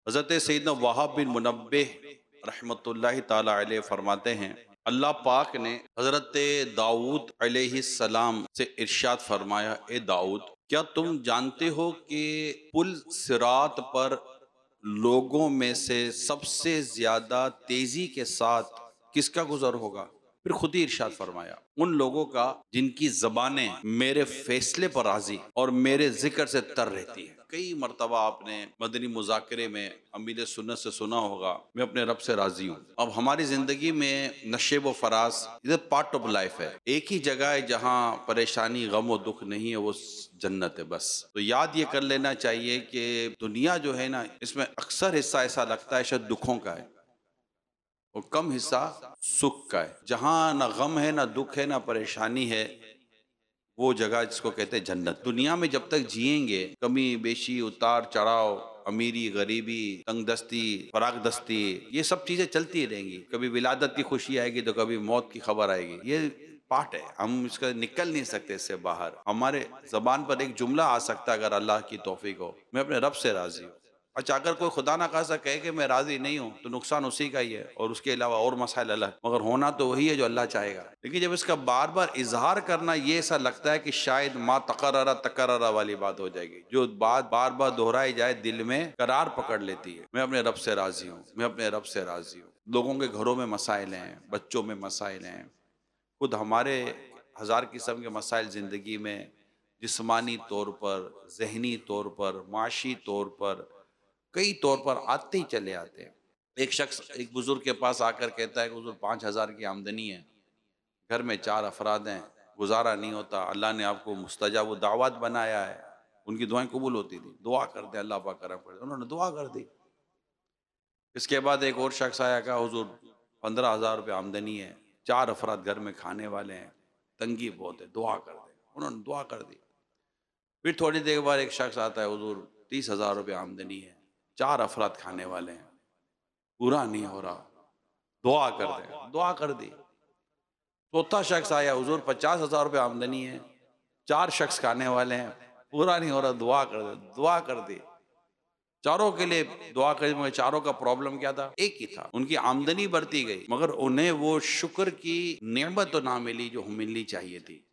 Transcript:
हज़रत सैयदना वहाब बिन मुनब्बिह रहमतुल्लाहि ताला अलैह फरमाते हैं, अल्लाह पाक ने हज़रत दाऊद अलैहिस्सलाम से इरशाद फरमाया, ए दाऊद, क्या तुम जानते हो कि पुल सिरात पर लोगों में से सबसे ज्यादा तेजी के साथ किसका गुजर होगा? फिर खुद ही इरशाद फरमाया, उन लोगों का जिनकी जबानें मेरे फैसले पर राजी और मेरे जिक्र से तर रहती है। कई मरतबा आपने मदनी मुजाकरे में अमीर सुन्नत से सुना होगा, मैं अपने रब से राजी हूँ। अब हमारी जिंदगी में नशेब व फराज इधर पार्ट ऑफ लाइफ है। एक ही जगह है जहाँ परेशानी गम व दुख नहीं है, वो जन्नत है बस। तो याद ये कर लेना चाहिए कि दुनिया जो है ना, इसमें अक्सर हिस्सा ऐसा लगता है शायद दुखों का है और कम हिस्सा सुख का है। जहाँ ना गम है, ना दुख है, ना परेशानी है, वो जगह जिसको कहते हैं जन्नत। दुनिया में जब तक जिएंगे, कमी बेशी, उतार चढ़ाव, अमीरी गरीबी, तंगदस्ती, फरागदस्ती, ये सब चीजें चलती रहेंगी। कभी विलादत की खुशी आएगी तो कभी मौत की खबर आएगी। ये पार्ट है, हम इसका निकल नहीं सकते इससे बाहर। हमारे जबान पर एक जुमला आ सकता है अगर अल्लाह की तौफीक हो, मैं अपने रब से राजी हूँ। अच्छा, अगर कोई खुदा ना खासा कहे कि मैं राजी नहीं हूँ, तो नुकसान उसी का ही है और उसके अलावा और मसाइल अलग, मगर होना तो वही है जो अल्लाह चाहेगा। लेकिन जब इसका बार बार इजहार करना, ये ऐसा लगता है कि शायद माँ तकर्ररा तकर्ररा वाली बात हो जाएगी। जो बात बार बार दोहराई जाए दिल में करार पकड़ लेती है। मैं अपने रब से राजी हूँ, मैं अपने रब से राजी हूँ। लोगों के घरों में मसाइल हैं, बच्चों में मसाइल हैं, खुद हमारे हजार किस्म के मसाइल जिंदगी में, जिस्मानी तौर पर, जहनी तौर पर, माशी तौर पर, कई तौर पर आते ही चले आते हैं। एक शख्स एक बुजुर्ग के पास आकर कहता है कि हुजूर 5,000 की आमदनी है, घर में 4 अफराद हैं, गुजारा नहीं होता, अल्लाह ने आपको मुस्तजाब दावत बनाया है। उनकी दुआएं कबूल होती थी, दुआ कर दे अल्लाह पाक करम कर दे। उन्होंने दुआ कर दी। इसके बाद एक और शख्स आया, कहा हुजूर 15,000 रुपये आमदनी है, 4 अफराद घर में खाने वाले हैं, तंगी बहुत है, दुआ कर दे। उन्होंने दुआ कर दी। फिर थोड़ी देर बाद एक शख्स आता है, हुजूर 30,000 रुपये आमदनी है, 4 अफराद खाने वाले हैं, पूरा नहीं हो रहा, दुआ कर दे। दुआ कर दी। चौथा शख्स आया, हुजूर 50,000 रुपये आमदनी है, 4 शख्स खाने वाले हैं, पूरा नहीं हो रहा, दुआ कर दे। दुआ कर दी। चारों के लिए दुआ करी, मगर चारों का प्रॉब्लम क्या था? एक ही था, उनकी आमदनी बढ़ती गई मगर उन्हें वो शुक्र की नेमत तो ना मिली जो मिलनी चाहिए थी।